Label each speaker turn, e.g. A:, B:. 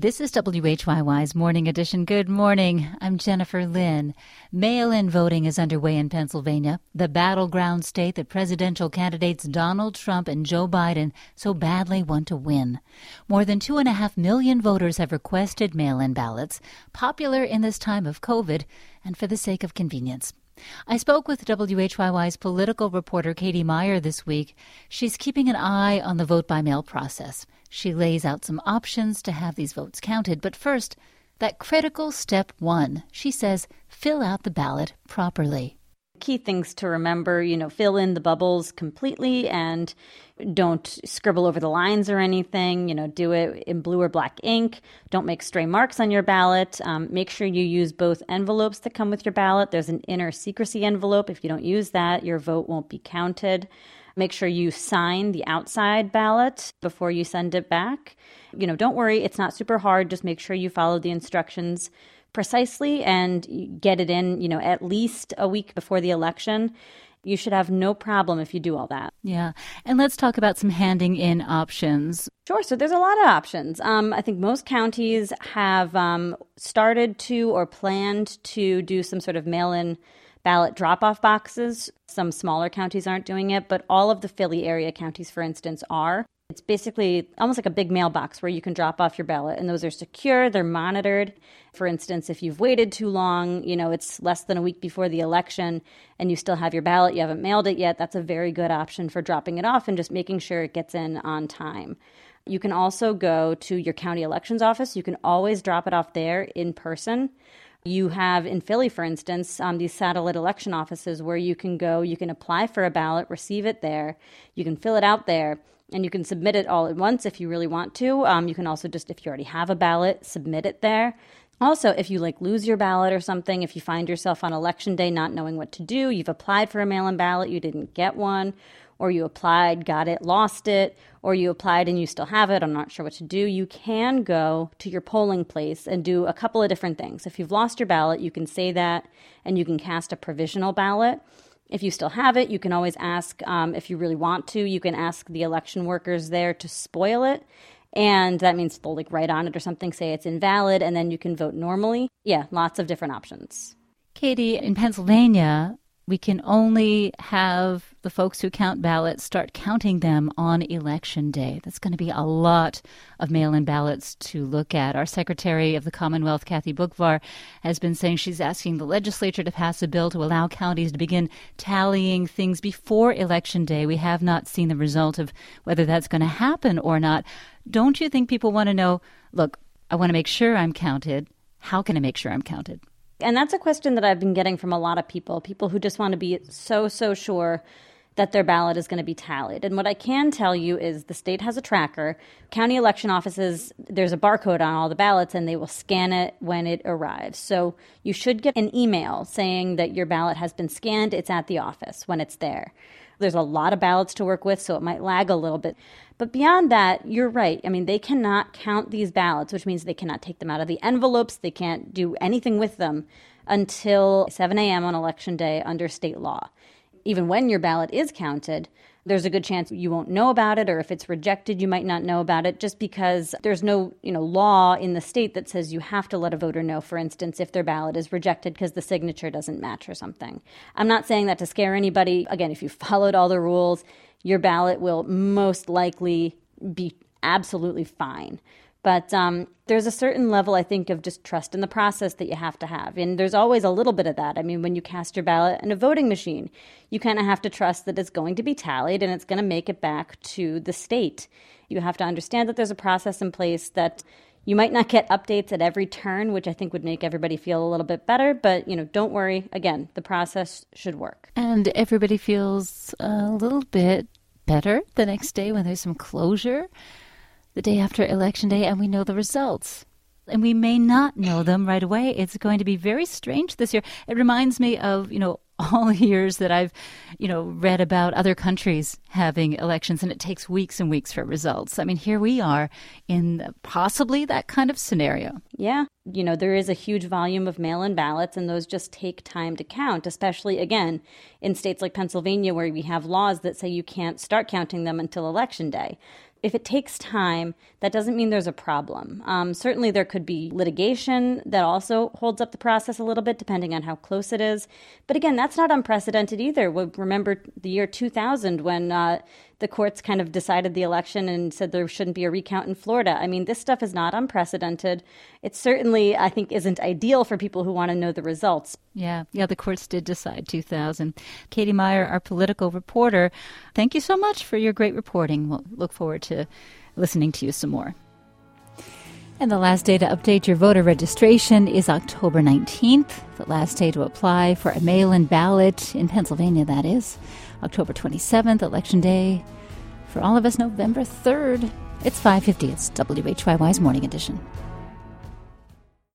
A: This is WHYY's Morning Edition. Good morning. I'm Jennifer Lynn. Mail-in voting is underway in Pennsylvania, the battleground state that presidential candidates Donald Trump and Joe Biden so badly want to win. More than 2.5 million voters have requested mail-in ballots, popular in this time of COVID and for the sake of convenience. I spoke with WHYY's political reporter Katie Meyer this week. She's keeping an eye on the vote-by-mail process. She lays out some options to have these votes counted. But first, that critical step one, she says, fill out the ballot properly.
B: Key things to remember, fill in the bubbles completely and don't scribble over the lines or anything. Do it in blue or black ink. Don't make stray marks on your ballot. Make sure you use both envelopes that come with your ballot. There's an inner secrecy envelope. If you don't use that, your vote won't be counted. Make sure you sign the outside ballot before you send it back. Don't worry, it's not super hard. Just make sure you follow the instructions precisely and get it in, at least a week before the election. You should have no problem if you do all that.
A: Yeah. And let's talk about some handing in options.
B: Sure. So there's a lot of options. I think most counties have started to or planned to do some sort of mail-in ballot drop-off boxes. Some smaller counties aren't doing it, but all of the Philly area counties, for instance, are. It's basically almost like a big mailbox where you can drop off your ballot, and those are secure, they're monitored. For instance, if you've waited too long, it's less than a week before the election, and you still have your ballot, you haven't mailed it yet, that's a very good option for dropping it off and just making sure it gets in on time. You can also go to your county elections office. You can always drop it off there in person. You have in Philly, for instance, these satellite election offices where you can go, you can apply for a ballot, receive it there, you can fill it out there, and you can submit it all at once if you really want to. You can also just, if you already have a ballot, submit it there. Also, if you lose your ballot or something, if you find yourself on election day not knowing what to do, you've applied for a mail-in ballot, you didn't get one, or you applied, got it, lost it, or you applied and you still have it, I'm not sure what to do, you can go to your polling place and do a couple of different things. If you've lost your ballot, you can say that and you can cast a provisional ballot. If you still have it, you can always ask, if you really want to, you can ask the election workers there to spoil it. And that means they'll write on it or something, say it's invalid, and then you can vote normally. Yeah, lots of different options.
A: Katie, in Pennsylvania, we can only have the folks who count ballots start counting them on Election Day. That's going to be a lot of mail-in ballots to look at. Our Secretary of the Commonwealth, Kathy Boockvar, has been saying she's asking the legislature to pass a bill to allow counties to begin tallying things before Election Day. We have not seen the result of whether that's going to happen or not. Don't you think people want to know, look, I want to make sure I'm counted. How can I make sure I'm counted?
B: And that's a question that I've been getting from a lot of people who just want to be so sure that their ballot is going to be tallied. And what I can tell you is the state has a tracker. County election offices, there's a barcode on all the ballots, and they will scan it when it arrives. So you should get an email saying that your ballot has been scanned. It's at the office when it's there. There's a lot of ballots to work with, so it might lag a little bit. But beyond that, you're right. I mean, they cannot count these ballots, which means they cannot take them out of the envelopes. They can't do anything with them until 7 a.m. on Election Day under state law. Even when your ballot is counted, there's a good chance you won't know about it, or if it's rejected, you might not know about it, just because there's no, law in the state that says you have to let a voter know, for instance, if their ballot is rejected because the signature doesn't match or something. I'm not saying that to scare anybody. Again, if you followed all the rules, your ballot will most likely be absolutely fine. But there's a certain level, I think, of just trust in the process that you have to have. And there's always a little bit of that. I mean, when you cast your ballot in a voting machine, you kind of have to trust that it's going to be tallied and it's going to make it back to the state. You have to understand that there's a process in place that you might not get updates at every turn, which I think would make everybody feel a little bit better. But, don't worry. Again, the process should work.
A: And everybody feels a little bit better the next day when there's some closure. The day after Election Day, and we know the results. And we may not know them right away. It's going to be very strange this year. It reminds me of, all the years that I've, read about other countries having elections, and it takes weeks and weeks for results. I mean, here we are in possibly that kind of scenario.
B: Yeah. There is a huge volume of mail-in ballots, and those just take time to count, especially, again, in states like Pennsylvania, where we have laws that say you can't start counting them until Election Day. if it takes time, that doesn't mean there's a problem. Certainly there could be litigation that also holds up the process a little bit, depending on how close it is. But again, that's not unprecedented either. Remember the year 2000 when the courts kind of decided the election and said there shouldn't be a recount in Florida. I mean, this stuff is not unprecedented. It certainly, I think, isn't ideal for people who want to know the results.
A: Yeah, the courts did decide 2000. Katie Meyer, our political reporter, thank you so much for your great reporting. We'll look forward to listening to you some more. And the last day to update your voter registration is October 19th, the last day to apply for a mail-in ballot in Pennsylvania, that is. October 27th, Election Day. For all of us, November 3rd. It's 5:50. It's WHYY's Morning Edition.